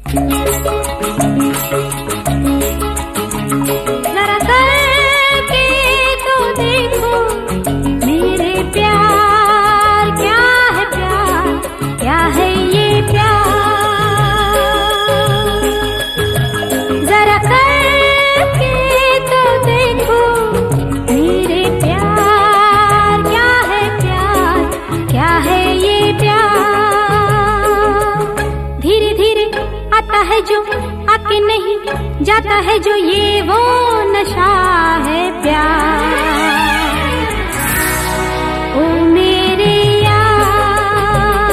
जरा करके तो देखो मेरे प्यार, क्या है प्यार, क्या है ये प्यार। जरा करके तो देखो मेरे प्यार, क्या है प्यार, क्या है ये प्यार। धीरे धीरे आता है जो आके नहीं जाता है जो, ये वो नशा है प्यार। ओ मेरे यार,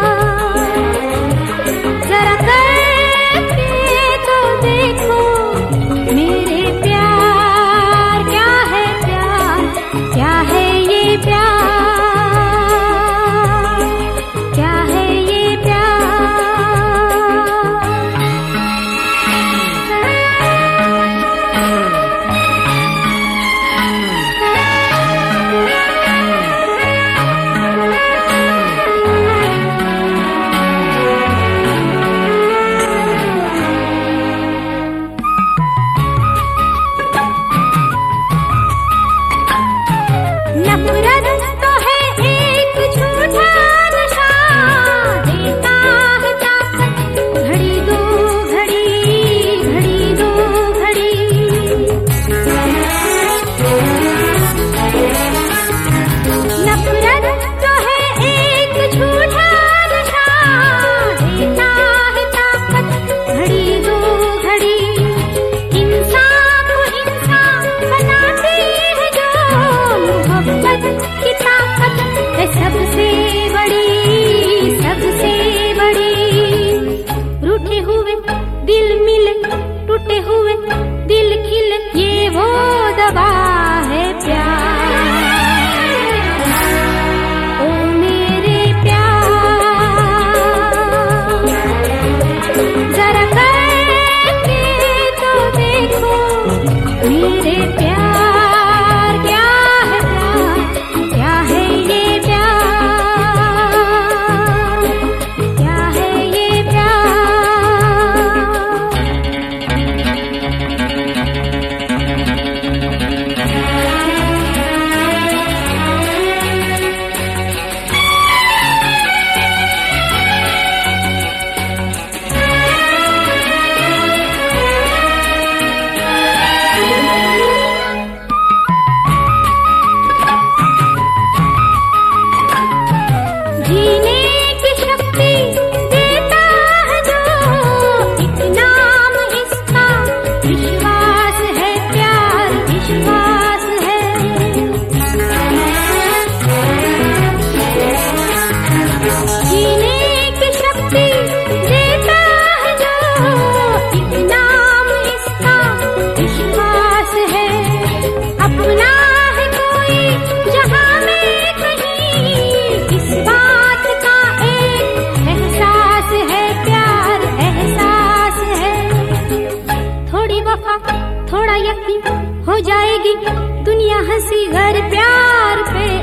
जरा करके तो देखो मेरे प्यार, क्या है प्यार, क्या है ये प्यार, क्या है ये प्यार। नफरत तो है एक झूठा नशा, देता है ताकत घड़ी दो घड़ी, घड़ी दो घड़ी। नफरत तो है एक झूठा नशा, देता है ताकत घड़ी दो घड़ी। इंसान को इंसान बनाती है जो मोहब्बत की ताकत है सबसे बड़ी, सबसे बड़ी। रूठे हुए दिल मिले, टूटे हुए दिल खिले, ये वो दवा है प्यार। ओ मेरे प्यार, जरा करके तो देखो मेरे प्यार, क्या है प्यार, क्या है ये प्यार, क्या है ये प्यार। जीने की शक्ति देता है जो, एक नाम इसका विश्वास है प्यार, विश्वास है। जीने की शक्ति देता है जो, एक नाम इसका विश्वास है। अपना है कोई जहां में कहीं, इस बात का एक एहसास है प्यार, एहसास है। थोड़ी वफा थोड़ा यकीन हो जाएगी दुनिया हंसी घर प्यार पे